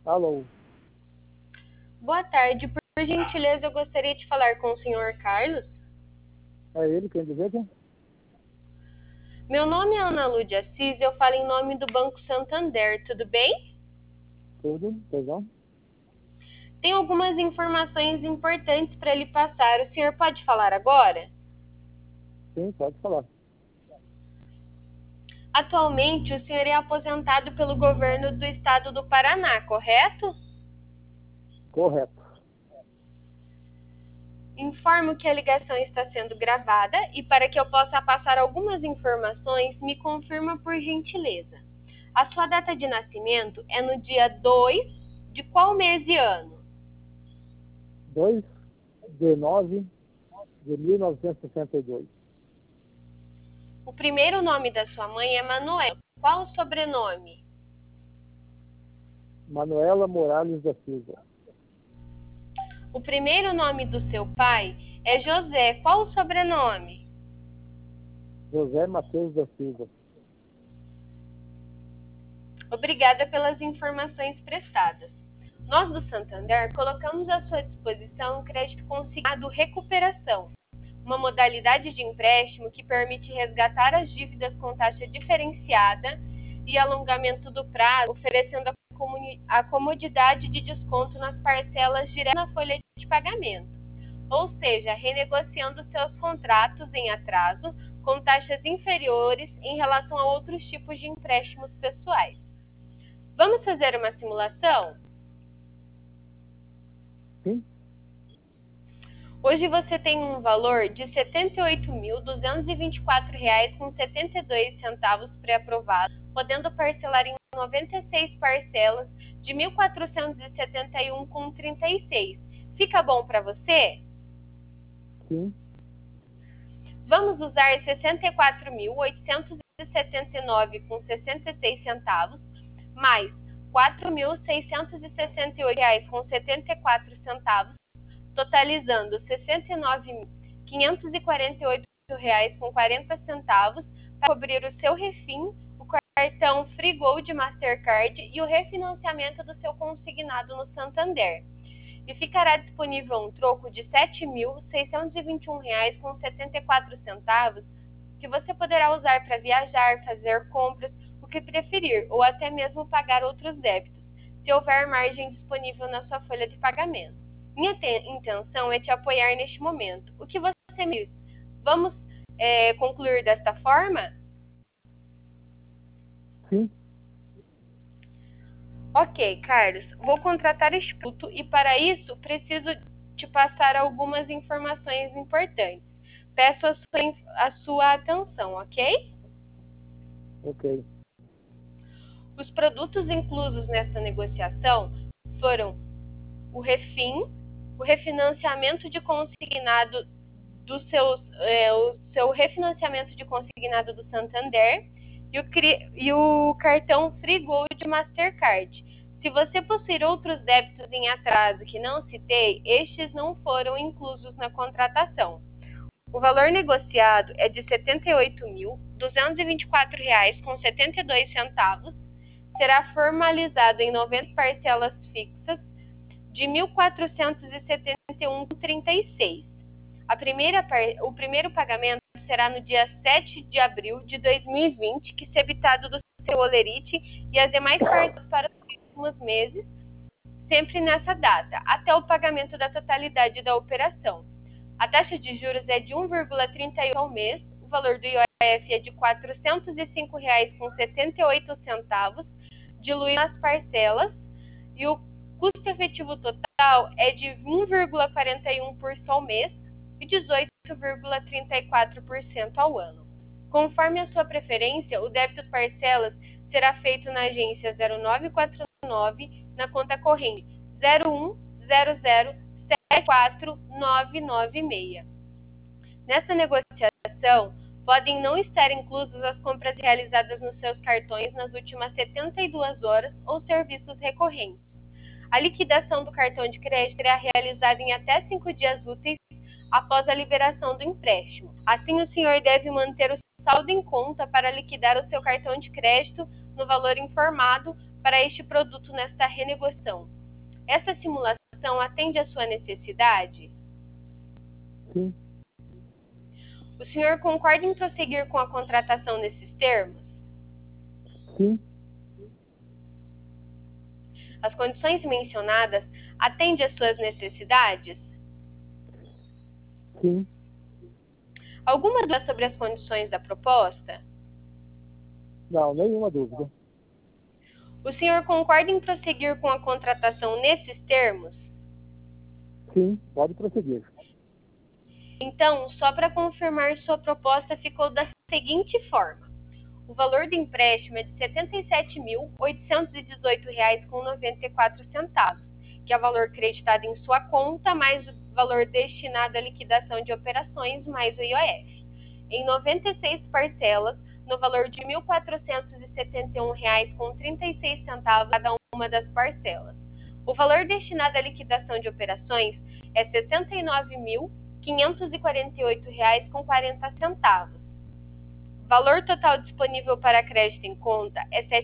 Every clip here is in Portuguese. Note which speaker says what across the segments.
Speaker 1: Alô,
Speaker 2: Boa tarde. Por gentileza, eu gostaria de falar com o senhor Carlos.
Speaker 1: é ele quem deseja?
Speaker 2: Meu nome é Ana Lúdia Assis, eu falo em nome do Banco Santander, tudo bem?
Speaker 1: Tudo, perdão?
Speaker 2: Tenho algumas informações importantes para lhe passar. O senhor pode falar agora?
Speaker 1: Sim, pode falar.
Speaker 2: Atualmente, o senhor é aposentado pelo governo do estado do Paraná, correto?
Speaker 1: Correto.
Speaker 2: Informo que a ligação está sendo gravada e para que eu possa passar algumas informações, me confirma por gentileza. A sua data de nascimento é no dia 2 de qual mês e ano?
Speaker 1: 2/9/1962.
Speaker 2: O primeiro nome da sua mãe é Manuela. Qual o sobrenome?
Speaker 1: Manuela Morales da Silva.
Speaker 2: O primeiro nome do seu pai é José. Qual o sobrenome?
Speaker 1: José Matheus da Silva.
Speaker 2: Obrigada pelas informações prestadas. Nós do Santander colocamos à sua disposição um crédito consignado recuperação, uma modalidade de empréstimo que permite resgatar as dívidas com taxa diferenciada e alongamento do prazo, oferecendo a comodidade de desconto nas parcelas direto na folha de pagamento, ou seja, renegociando seus contratos em atraso com taxas inferiores em relação a outros tipos de empréstimos pessoais. Vamos fazer uma simulação?
Speaker 1: Sim?
Speaker 2: Hoje você tem um valor de R$ 78.224,72 pré-aprovado, podendo parcelar em 96 parcelas de R$ 1.471,36. Fica bom para você?
Speaker 1: Sim.
Speaker 2: Vamos usar R$ 64.879,66 mais R$ 4.668,74, totalizando R$ 69.548,40 para cobrir o seu refim, o cartão Free Gold Mastercard e o refinanciamento do seu consignado no Santander. E ficará disponível um troco de R$ 7.621,74, que você poderá usar para viajar, fazer compras, o que preferir, ou até mesmo pagar outros débitos, se houver margem disponível na sua folha de pagamento. Minha intenção é te apoiar neste momento. O que você me diz? Vamos concluir desta forma?
Speaker 1: Sim.
Speaker 2: Ok, Carlos, vou contratar este produto e para isso preciso te passar algumas informações importantes. Peço a sua atenção, ok?
Speaker 1: Ok.
Speaker 2: Os produtos inclusos nessa negociação foram o refim, o refinanciamento de consignado o seu refinanciamento de consignado do Santander e o cartão Free Gold Mastercard. Se você possuir outros débitos em atraso que não citei, estes não foram inclusos na contratação. O valor negociado é de R$ 78.224,72, será formalizado em 90 parcelas fixas de R$ 1.471,36. O primeiro pagamento será no dia 7 de abril de 2020, que se habitado do seu olerite, e as demais partes para os próximos meses, sempre nessa data, até o pagamento da totalidade da operação. A taxa de juros é de 1,38 ao mês, o valor do IOF é de R$ 405,78, diluído nas parcelas, e o custo efetivo total é de 1,41% ao mês e 18,34% ao ano. Conforme a sua preferência, o débito parcelas será feito na agência 0949, na conta corrente 010074996. Nessa negociação, podem não estar inclusas as compras realizadas nos seus cartões nas últimas 72 horas ou serviços recorrentes. A liquidação do cartão de crédito será realizada em até 5 dias úteis após a liberação do empréstimo. Assim, o senhor deve manter o saldo em conta para liquidar o seu cartão de crédito no valor informado para este produto nesta renegociação. Essa simulação atende à sua necessidade?
Speaker 1: Sim.
Speaker 2: O senhor concorda em prosseguir com a contratação nesses termos?
Speaker 1: Sim.
Speaker 2: As condições mencionadas atendem às suas necessidades?
Speaker 1: Sim.
Speaker 2: Alguma dúvida sobre as condições da proposta?
Speaker 1: Não, nenhuma dúvida.
Speaker 2: O senhor concorda em prosseguir com a contratação nesses termos?
Speaker 1: Sim, pode prosseguir.
Speaker 2: Então, só para confirmar, sua proposta ficou da seguinte forma. O valor do empréstimo é de R$ 77.818,94, que é o valor creditado em sua conta, mais o valor destinado à liquidação de operações, mais o IOF. Em 96 parcelas, no valor de R$ 1.471,36 cada uma das parcelas. O valor destinado à liquidação de operações é R$ 69.548,40. Valor total disponível para crédito em conta é R$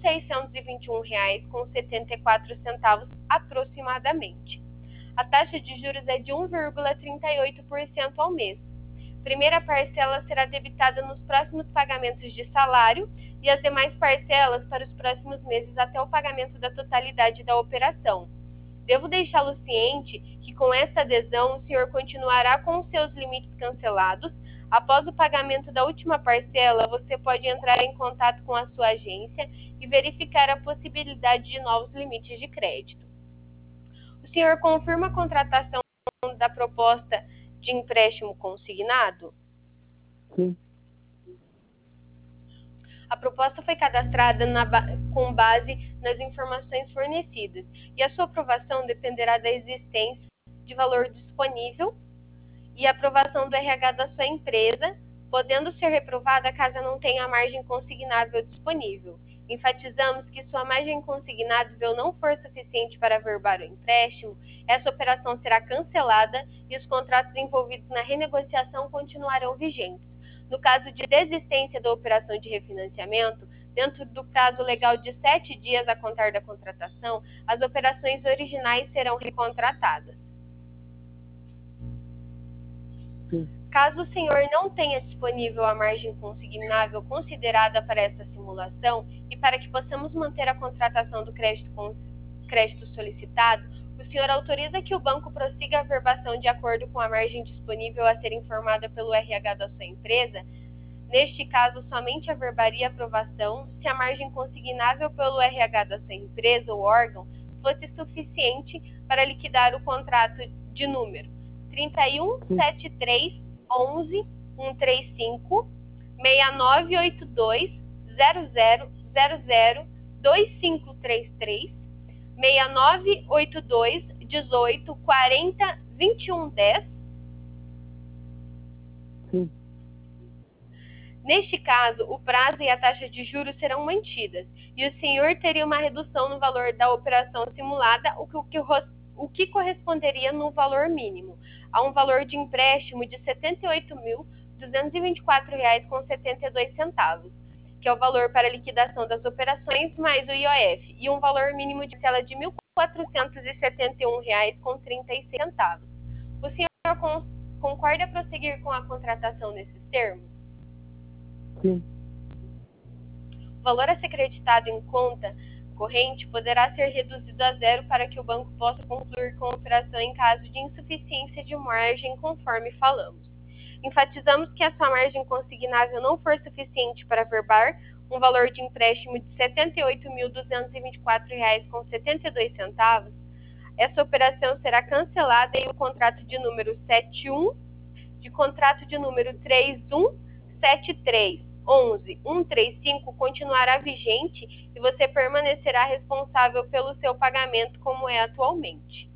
Speaker 2: 7.621,74 aproximadamente. A taxa de juros é de 1,38% ao mês. Primeira parcela será debitada nos próximos pagamentos de salário e as demais parcelas para os próximos meses até o pagamento da totalidade da operação. Devo deixá-lo ciente que com esta adesão o senhor continuará com os seus limites cancelados. Após o pagamento da última parcela, você pode entrar em contato com a sua agência e verificar a possibilidade de novos limites de crédito. O senhor confirma a contratação da proposta de empréstimo consignado?
Speaker 1: Sim.
Speaker 2: A proposta foi cadastrada com base nas informações fornecidas e a sua aprovação dependerá da existência de valor disponível e aprovação do RH da sua empresa, podendo ser reprovada caso não tenha margem consignável disponível. Enfatizamos que sua margem consignável não for suficiente para averbar o empréstimo, essa operação será cancelada e os contratos envolvidos na renegociação continuarão vigentes. No caso de desistência da operação de refinanciamento, dentro do prazo legal de 7 dias a contar da contratação, as operações originais serão recontratadas.
Speaker 1: Sim.
Speaker 2: Caso o senhor não tenha disponível a margem consignável considerada para essa simulação e para que possamos manter a contratação do crédito solicitado, o senhor autoriza que o banco prossiga a averbação de acordo com a margem disponível a ser informada pelo RH da sua empresa? Neste caso, somente averbaria a aprovação se a margem consignável pelo RH da sua empresa ou órgão fosse suficiente para liquidar o contrato de número 317311-135 6982-0000-2533 6982-18-40-2110.
Speaker 1: Sim.
Speaker 2: Neste caso, o prazo e a taxa de juros serão mantidas e o senhor teria uma redução no valor da operação simulada, o que corresponderia no valor mínimo, a um valor de empréstimo de R$ 78.224,72, que é o valor para liquidação das operações mais o IOF, e um valor mínimo de tela de R$ 1.471,36. O senhor concorda prosseguir com a contratação nesses termos?
Speaker 1: Sim.
Speaker 2: O valor a ser creditado em conta corrente poderá ser reduzido a zero para que o banco possa concluir com a operação em caso de insuficiência de margem, conforme falamos. Enfatizamos que a sua margem consignável não for suficiente para averbar um valor de empréstimo de R$ 78.224,72, essa operação será cancelada e o contrato de número 71, de contrato de número 317311-135 continuará vigente e você permanecerá responsável pelo seu pagamento como é atualmente.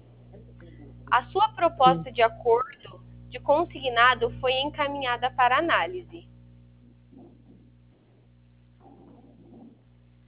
Speaker 2: A sua proposta de acordo de consignado foi encaminhada para análise.